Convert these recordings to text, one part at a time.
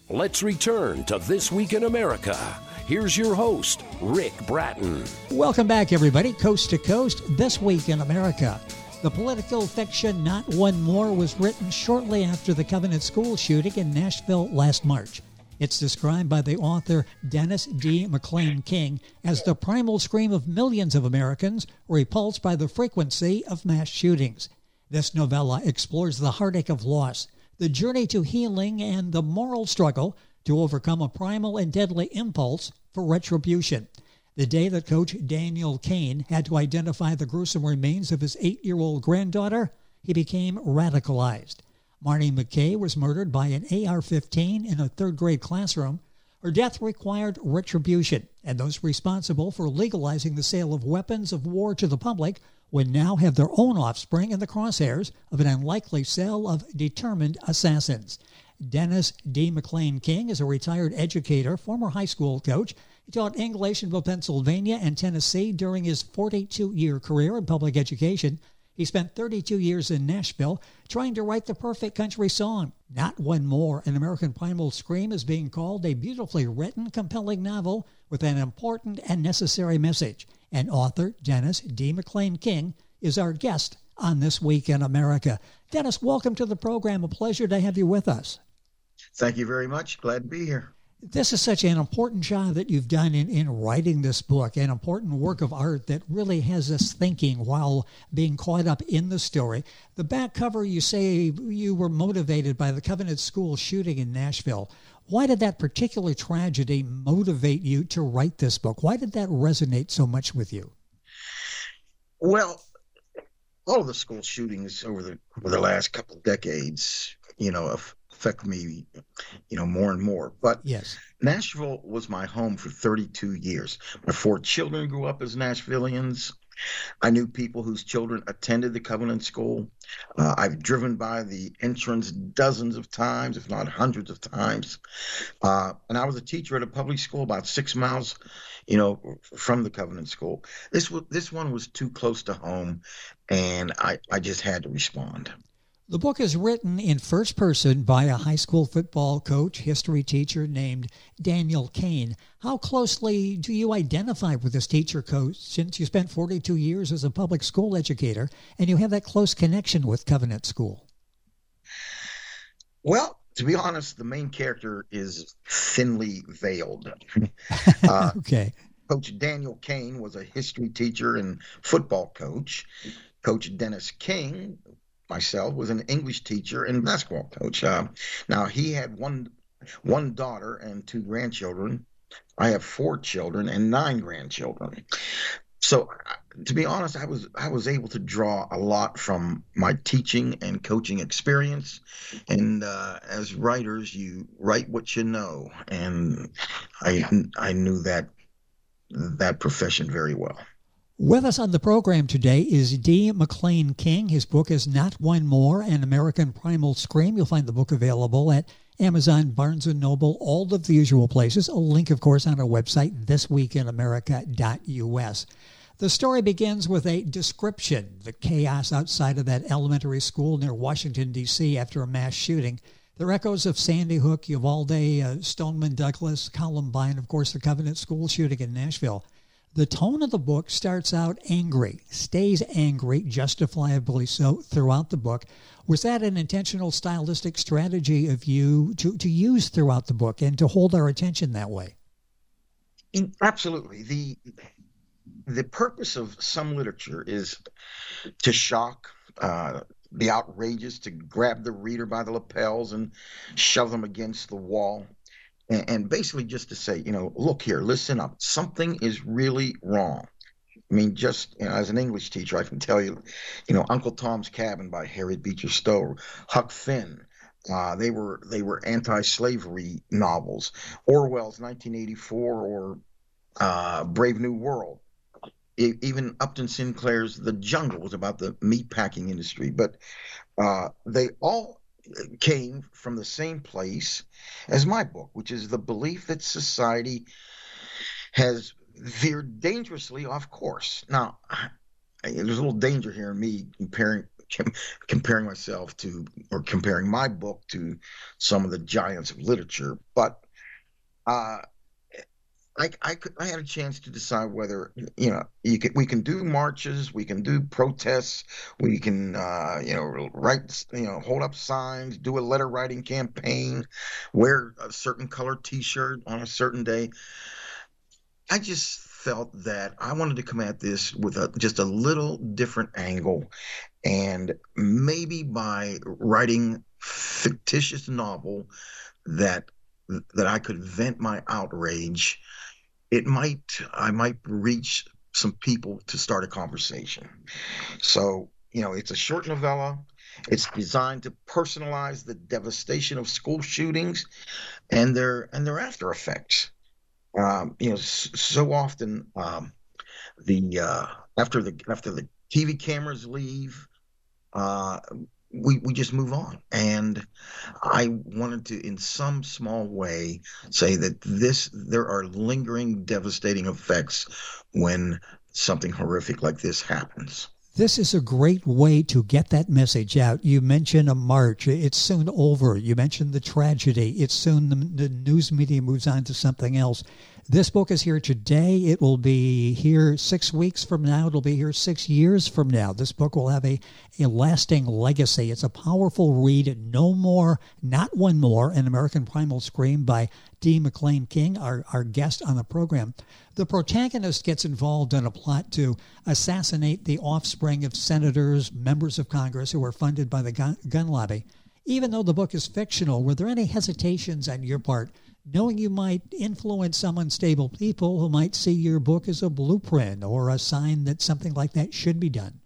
Let's return to This Week in America. Here's your host, Rick Bratton. Welcome back, everybody. Coast to Coast, This Week in America. The political fiction Not One More was written shortly after the Covenant School shooting in Nashville last March. It's described by the author Dennis D. McLean King as the primal scream of millions of Americans repulsed by the frequency of mass shootings. This novella explores the heartache of loss, the journey to healing, and the moral struggle to overcome a primal and deadly impulse for retribution. The day that Coach Daniel Kane had to identify the gruesome remains of his 8-year-old granddaughter, he became radicalized. Marnie McKay was murdered by an AR-15 in a third-grade classroom. Her death required retribution, and those responsible for legalizing the sale of weapons of war to the public would now have their own offspring in the crosshairs of an unlikely cell of determined assassins. Dennis D. McLean King is a retired educator, former high school coach. He taught English in both Pennsylvania and Tennessee during his 42-year career in public education. He spent 32 years in Nashville trying to write the perfect country song. Not One More, An American Primal Scream, is being called a beautifully written, compelling novel with an important and necessary message. And author Dennis D. McLean King is our guest on This Week in America. Dennis, welcome to the program. A pleasure to have you with us. Thank you very much. Glad to be here. This is such an important job that you've done in writing this book, an important work of art that really has us thinking while being caught up in the story. The back cover, you say you were motivated by the Covenant School shooting in Nashville. Why did that particular tragedy motivate you to write this book? Why did that resonate so much with you? Well, all of the school shootings over the last couple of decades, affect me, more and more. But yes, Nashville was my home for 32 years. My 4 children grew up as Nashvillians. I knew people whose children attended the Covenant School. I've driven by the entrance dozens of times, if not hundreds of times. And I was a teacher at a public school about 6 miles, from the Covenant School. This one was too close to home, and I just had to respond. The book is written in first person by a high school football coach, history teacher named Daniel Kane. How closely do you identify with this teacher coach since you spent 42 years as a public school educator and you have that close connection with Covenant School? Well, to be honest, the main character is thinly veiled. Okay. Coach Daniel Kane was a history teacher and football coach. Coach Dennis King, myself, was an English teacher and basketball coach. Now, he had one daughter and 2 grandchildren. I have 4 children and 9 grandchildren. So, to be honest, I was able to draw a lot from my teaching and coaching experience. And as writers, you write what you know, and I knew that profession very well. With us on the program today is D. McLean King. His book is Not One More, An American Primal Scream. You'll find the book available at Amazon, Barnes & Noble, all of the usual places. A link, of course, on our website, thisweekinamerica.us. The story begins with a description, the chaos outside of that elementary school near Washington, D.C. after a mass shooting. There are echoes of Sandy Hook, Uvalde, Stoneman Douglas, Columbine, of course, the Covenant School shooting in Nashville. The tone of the book starts out angry, stays angry, justifiably so, throughout the book. Was that an intentional stylistic strategy of you to use throughout the book and to hold our attention that way? Absolutely. The purpose of some literature is to shock, the outrageous, to grab the reader by the lapels and shove them against the wall. And basically just to say, look here, listen up. Something is really wrong. I mean, just as an English teacher, I can tell you, Uncle Tom's Cabin by Harriet Beecher Stowe, Huck Finn, they were anti-slavery novels. Orwell's 1984 or Brave New World. Even Upton Sinclair's The Jungle was about the meatpacking industry. But they all came from the same place as my book, which is the belief that society has veered dangerously off course. Now, there's a little danger here in me comparing comparing myself to, or comparing my book to some of the giants of literature, but I had a chance to decide whether, we can do marches, we can do protests, we can write, hold up signs, do a letter writing campaign, wear a certain colored T-shirt on a certain day. I just felt that I wanted to come at this with just a little different angle, and maybe by writing fictitious novel that I could vent my outrage, I might reach some people to start a conversation. So, it's a short novella. It's designed to personalize the devastation of school shootings and their after effects. So often, after the TV cameras leave, we just move on. And I wanted to, in some small way, say that there are lingering, devastating effects when something horrific like this happens. This is a great way to get that message out. You mentioned a march. It's soon over. You mentioned the tragedy. It's soon the news media moves on to something else. This book is here today. It will be here 6 weeks from now. It'll be here 6 years from now. This book will have a lasting legacy. It's a powerful read. No More, Not One More, An American Primal Scream by D. McLean King, our guest on the program. The protagonist gets involved in a plot to assassinate the offspring of senators, members of Congress who are funded by the gun lobby. Even though the book is fictional, were there any hesitations on your part, knowing you might influence some unstable people who might see your book as a blueprint or a sign that something like that should be done?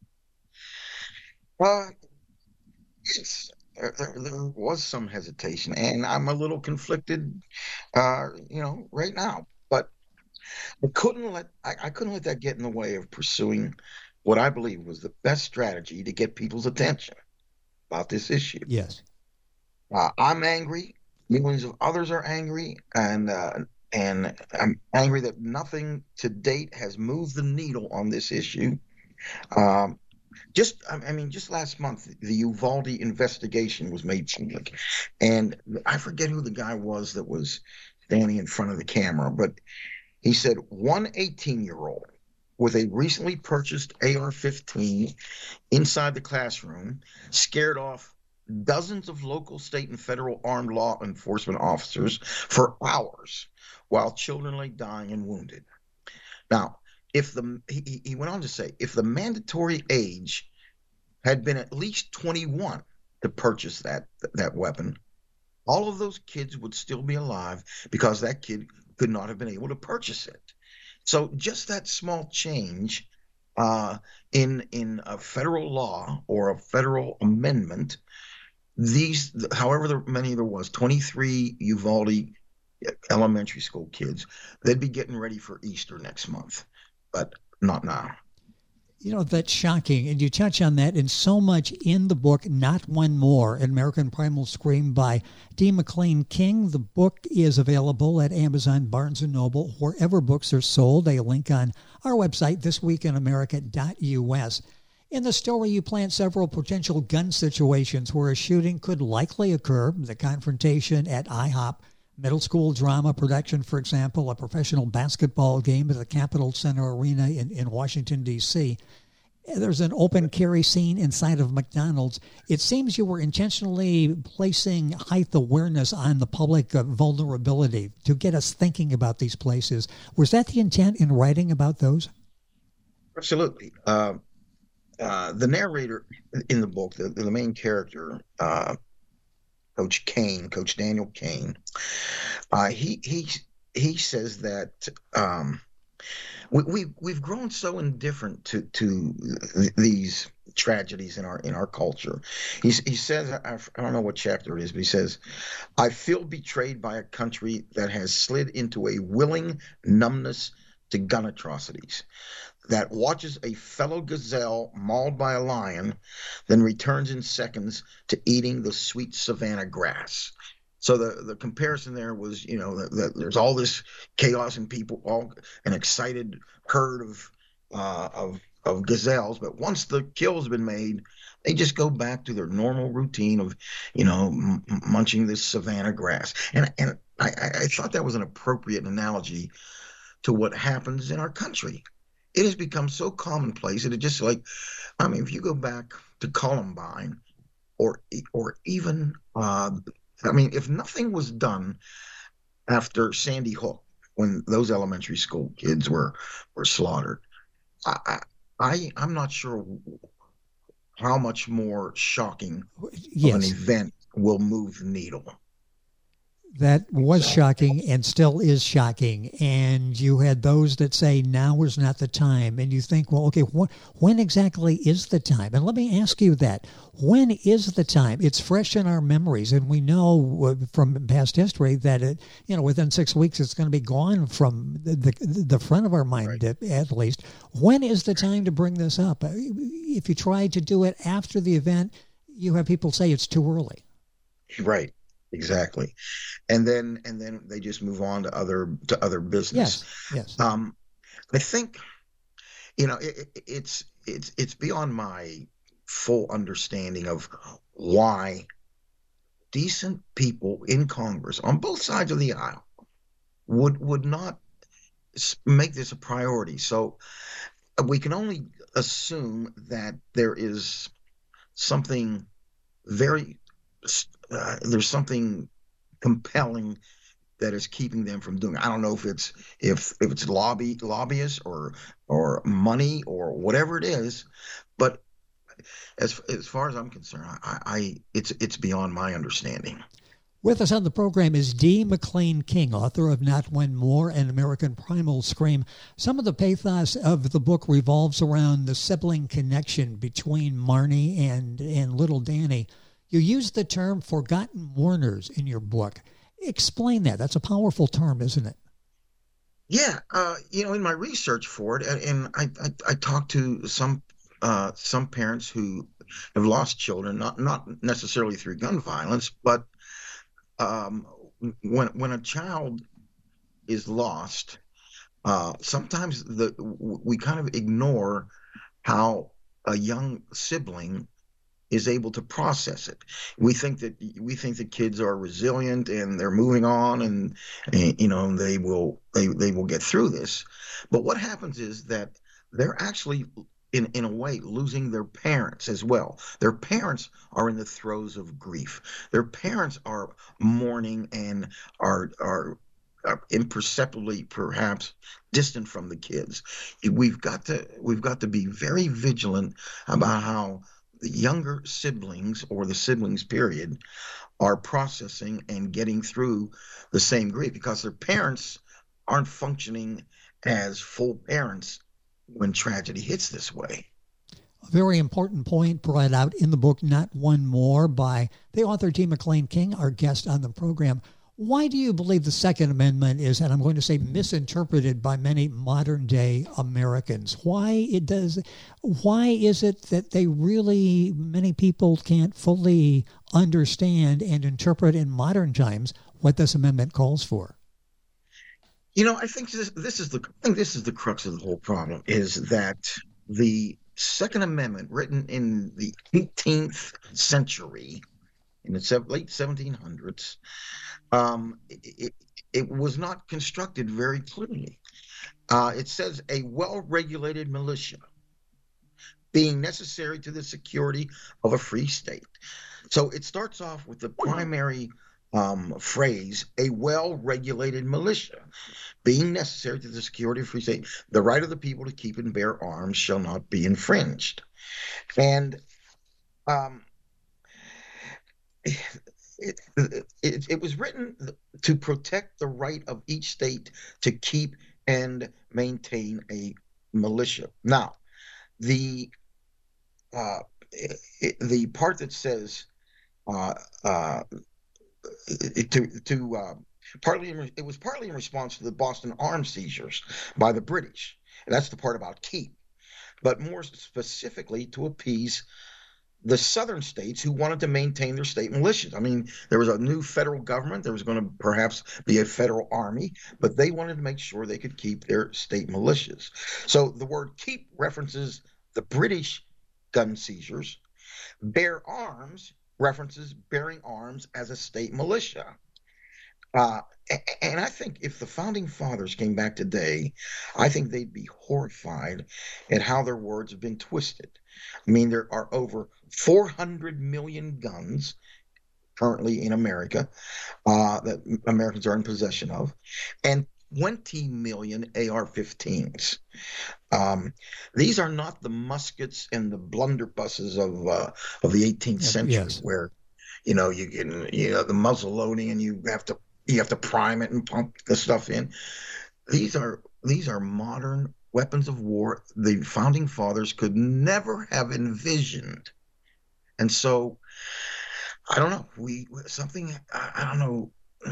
Yes, there was some hesitation, and I'm a little conflicted, right now. But I couldn't let that get in the way of pursuing what I believe was the best strategy to get people's attention about this issue. Yes, I'm angry. Millions of others are angry, and I'm angry that nothing to date has moved the needle on this issue. Just last month, the Uvalde investigation was made public, and I forget who the guy was that was standing in front of the camera, but he said one 18-year-old with a recently purchased AR-15 inside the classroom scared off dozens of local, state, and federal armed law enforcement officers for hours while children lay dying and wounded. Now, he went on to say, if the mandatory age had been at least 21 to purchase that weapon, all of those kids would still be alive because that kid could not have been able to purchase it. So just that small change in a federal law or a federal amendment, however many there was, 23 Uvalde elementary school kids, they'd be getting ready for Easter next month, but not now. That's shocking. And you touch on that in so much in the book, Not One More, An American Primal Scream by D. McLean King. The book is available at Amazon, Barnes & Noble, wherever books are sold. A link on our website, thisweekinamerica.us. In the story, you plant several potential gun situations where a shooting could likely occur. The confrontation at IHOP, middle school drama production, for example, a professional basketball game at the Capitol Center Arena in Washington, D.C. There's an open carry scene inside of McDonald's. It seems you were intentionally placing height awareness on the public vulnerability to get us thinking about these places. Was that the intent in writing about those? Absolutely. The narrator in the book, the main character, Coach Daniel Kane, he says that we've grown so indifferent to these tragedies in our culture. He says, I don't know what chapter it is, but he says, I feel betrayed by a country that has slid into a willing numbness to gun atrocities, that watches a fellow gazelle mauled by a lion, then returns in seconds to eating the sweet savanna grass. So the comparison there was, that there's all this chaos and people, all an excited herd of of gazelles, but once the kill's been made, they just go back to their normal routine of, munching this savanna grass. And I thought that was an appropriate analogy to what happens in our country. It has become so commonplace that it just if you go back to Columbine, or even, if nothing was done after Sandy Hook, when those elementary school kids were slaughtered, I'm not sure how much more shocking of an event will move the needle. That was shocking and still is shocking. And you had those that say now is not the time. And you think, well, okay, when exactly is the time? And let me ask you that. When is the time? It's fresh in our memories. And we know from past history that, within 6 weeks, it's going to be gone from the front of our mind, right, at least. When is the time to bring this up? If you try to do it after the event, you have people say it's too early. Right. Exactly. And then they just move on to other business. Yes. I think, it's beyond my full understanding of why decent people in Congress on both sides of the aisle would not make this a priority. So we can only assume that there is something there's something compelling that is keeping them from doing it. I don't know if it's lobbyists or money or whatever it is, but as far as I'm concerned, it's beyond my understanding. With us on the program is D. McLean King, author of Not One More and American Primal Scream. Some of the pathos of the book revolves around the sibling connection between Marnie and little Danny. You use the term forgotten mourners in your book. Explain that. That's a powerful term, isn't it? Yeah. In my research for it, and I talked to some parents who have lost children, not necessarily through gun violence, but when a child is lost, sometimes we kind of ignore how a young sibling is able to process it. We think that kids are resilient and they're moving on and they will get through this. But what happens is that they're actually in a way losing their parents as well. Their parents are in the throes of grief. Their parents are mourning and are imperceptibly perhaps distant from the kids. We've got to be very vigilant about how the younger siblings or the siblings period are processing and getting through the same grief, because their parents aren't functioning as full parents when tragedy hits this way. A very important point brought out in the book, Not One More, by the author D. McLean King, our guest on the program. Why do you believe the Second Amendment is, and I'm going to say, misinterpreted by many modern-day Americans? Why is it that many people can't fully understand and interpret in modern times what this amendment calls for? I think this is the crux of the whole problem, is that the Second Amendment, written in the 18th century, in the late 1700s, it was not constructed very clearly. It says a well-regulated militia being necessary to the security of a free state. So it starts off with the primary phrase, a well-regulated militia being necessary to the security of a free state. The right of the people to keep and bear arms shall not be infringed. And it was written to protect the right of each state to keep and maintain a militia. Now, the part that says it was partly in response to the Boston arms seizures by the British, and that's the part about keep, but more specifically to appease the southern states who wanted to maintain their state militias. I mean, there was a new federal government. There was going to perhaps be a federal army, but they wanted to make sure they could keep their state militias. So the word keep references the British gun seizures, bear arms references bearing arms as a state militia. And I think if the founding fathers came back today, I think they'd be horrified at how their words have been twisted. I mean, there are over 400 million guns currently in America that Americans are in possession of, and 20 million AR-15s. These are not the muskets and the blunderbusses of the 18th century, yes, where you can the muzzle loading and you have to prime it and pump the stuff in. These are modern weapons of war the founding fathers could never have envisioned. And so I don't know. I don't know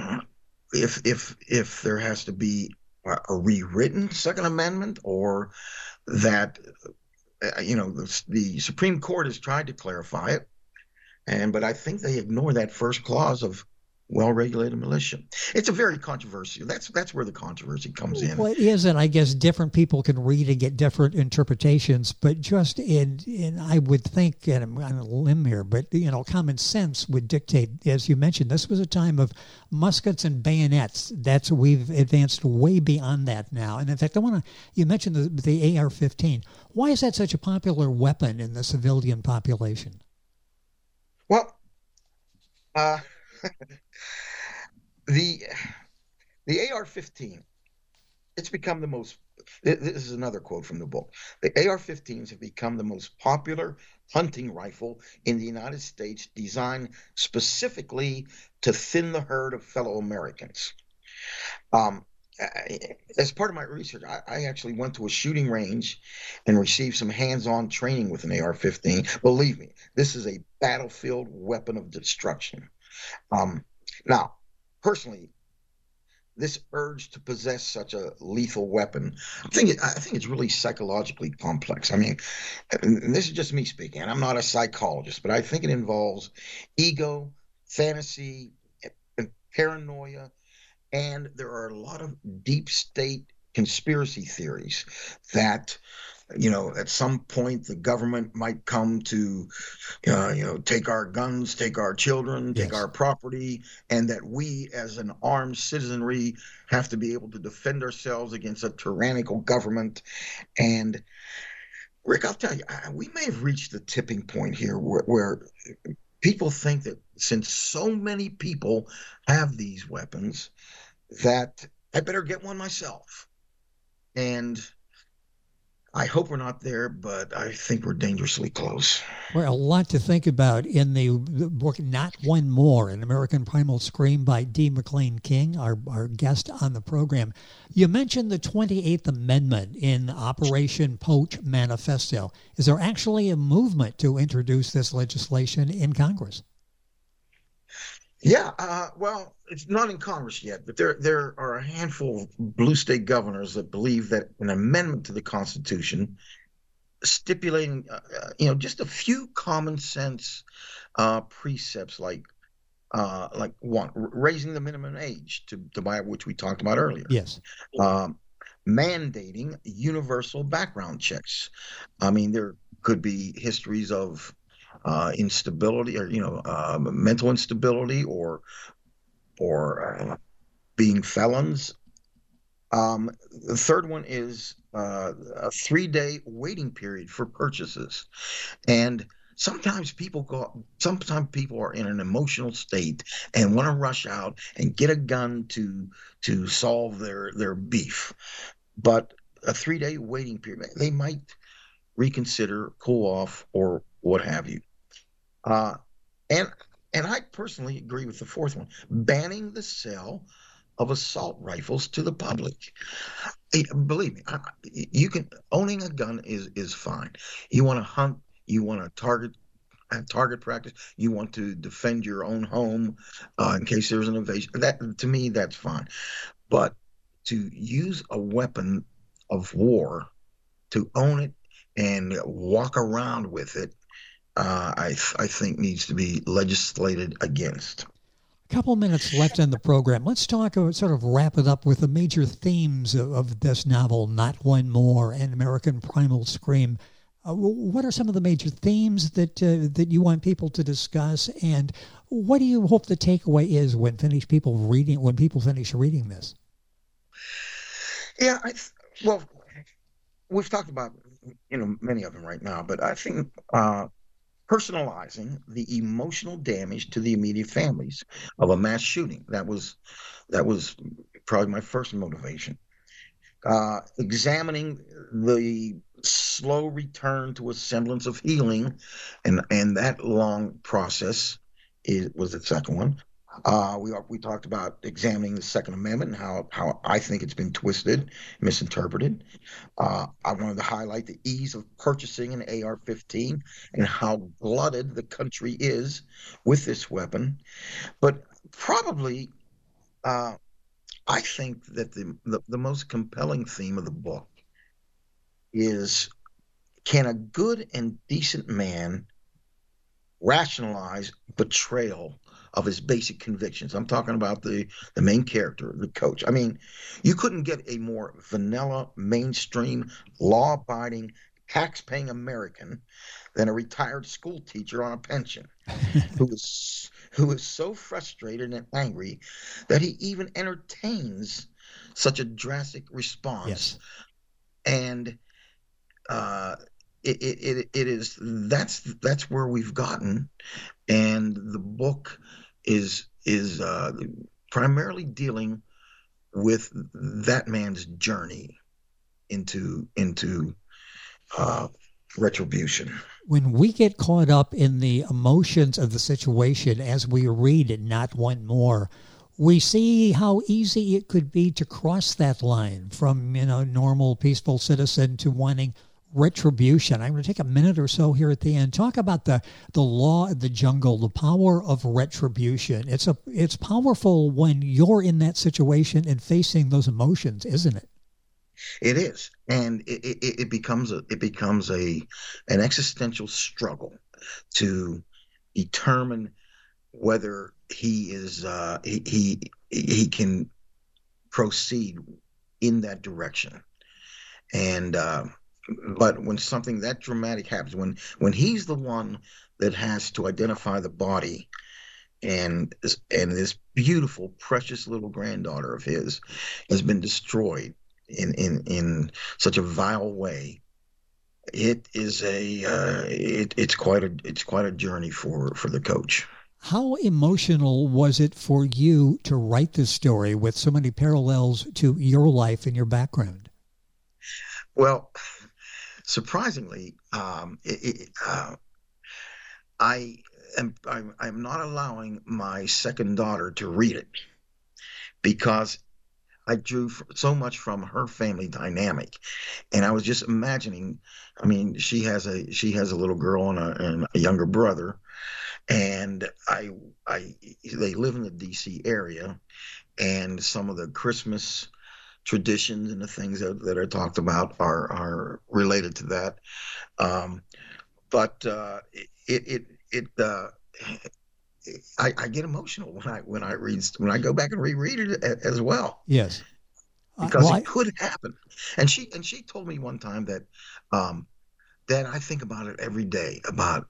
if there has to be a rewritten Second Amendment, or that the Supreme Court has tried to clarify it, but I think they ignore that first clause of well-regulated militia. It's a very controversial. That's where the controversy comes in. Well, it is, and I guess different people can read and get different interpretations. But just in I would think, and I'm on a limb here, but common sense would dictate, as you mentioned, this was a time of muskets and bayonets. We've advanced way beyond that now. And in fact, you mentioned the AR-15. Why is that such a popular weapon in the civilian population? Well, the AR-15, it's become the most, this is another quote from the book, the AR-15s have become the most popular hunting rifle in the United States, designed specifically to thin the herd of fellow Americans. As part of my research, I actually went to a shooting range and received some hands-on training with an AR-15. Believe me, this is a battlefield weapon of destruction. Now, personally, this urge to possess such a lethal weapon, I think it's really psychologically complex. I mean, and this is just me speaking, and I'm not a psychologist, but I think it involves ego, fantasy, and paranoia, and there are a lot of deep state conspiracy theories that at some point the government might come to, take our guns, take our children, take our property, and that we as an armed citizenry have to be able to defend ourselves against a tyrannical government. And Rick, I'll tell you, we may have reached the tipping point here where people think that since so many people have these weapons, that I better get one myself. And I hope we're not there, but I think we're dangerously close. Well, a lot to think about in the book, Not One More, An American Primal Scream by D. McLean King, our guest on the program. You mentioned the 28th Amendment in Operation Poach Manifesto. Is there actually a movement to introduce this legislation in Congress? Yeah, well, it's not in Congress yet, but there are a handful of blue state governors that believe that an amendment to the Constitution stipulating, just a few common sense precepts like one, raising the minimum age to buy, which we talked about earlier. Yes. Mandating universal background checks. I mean, there could be histories of instability, or mental instability, or being felons. The third one is a 3-day waiting period for purchases, and sometimes people are in an emotional state and want to rush out and get a gun to solve their beef, but a 3-day waiting period, they might reconsider, cool off, or what have you. And I personally agree with the fourth one, banning the sale of assault rifles to the public. Believe me, owning a gun is fine. You want to hunt, you want to target practice, you want to defend your own home in case there's an invasion. That, to me, that's fine. But to use a weapon of war, to own it and walk around with it, I think needs to be legislated against. A couple minutes left in the program. Let's talk, sort of wrap it up with the major themes of this novel, Not One More, An American Primal Scream. What are some of the major themes that you want people to discuss, and what do you hope the takeaway is when people finish reading this? Yeah, well, we've talked about many of them right now, but I think personalizing the emotional damage to the immediate families of a mass shooting, that was probably my first motivation. Examining the slow return to a semblance of healing, and that long process was the second one. We talked about examining the Second Amendment and how I think it's been twisted, misinterpreted. I wanted to highlight the ease of purchasing an AR-15 and how glutted the country is with this weapon. But probably, I think that the most compelling theme of the book is, can a good and decent man rationalize betrayal of his basic convictions? I'm talking about the main character, the coach. I mean, you couldn't get a more vanilla, mainstream, law-abiding, tax-paying American than a retired school teacher on a pension who is so frustrated and angry that he even entertains such a drastic response. Yes. And that's where we've gotten, and the book is primarily dealing with that man's journey into retribution. When we get caught up in the emotions of the situation as we read Not One More, we see how easy it could be to cross that line from normal, peaceful citizen to wanting retribution. I'm going to take a minute or so here at the end. Talk about the law of the jungle, the power of retribution. It's powerful when you're in that situation and facing those emotions, isn't it? It is, and it becomes an existential struggle to determine whether he is he can proceed in that direction. And but when something that dramatic happens, when he's the one that has to identify the body, and this beautiful, precious little granddaughter of his has been destroyed in such a vile way, it is it's quite a journey for the coach. How emotional was it for you to write this story with so many parallels to your life and your background? Well, surprisingly, I'm not allowing my second daughter to read it because I drew so much from her family dynamic, and I was just imagining. I mean, she has a little girl and a younger brother, and they live in the D.C. area, and some of the Christmas traditions and the things that are talked about are related to that. But I get emotional when I go back and reread it as well. Yes, because it could happen. And she told me one time that Dad, I think about it every day. About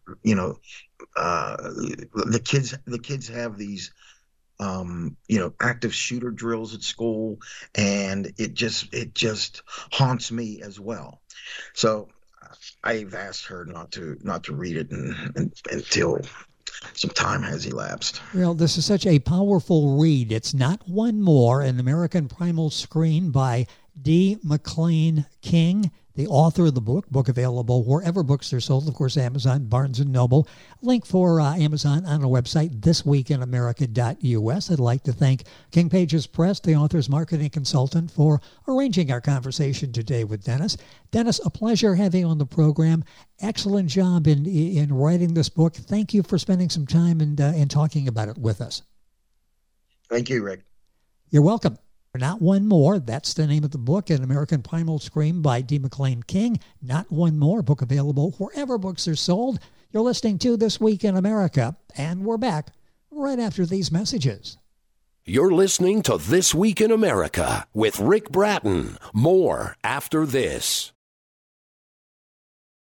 the kids have these active shooter drills at school, and it just haunts me as well. So I've asked her not to read it until some time has elapsed. Well, this is such a powerful read. It's Not One More, an American Primal Screen by D. McLean King, the author of the book available wherever books are sold, of course, Amazon, Barnes & Noble. Link for Amazon on our website, thisweekinamerica.us. I'd like to thank King Pages Press, the author's marketing consultant, for arranging our conversation today with Dennis. Dennis, a pleasure having you on the program. Excellent job in writing this book. Thank you for spending some time and talking about it with us. Thank you, Rick. You're welcome. Not One More, that's the name of the book, An American Primal Scream by D. McLean King. Not One More, book available wherever books are sold. You're listening to This Week in America, and we're back right after these messages. You're listening to This Week in America with Rick Bratton. More after this.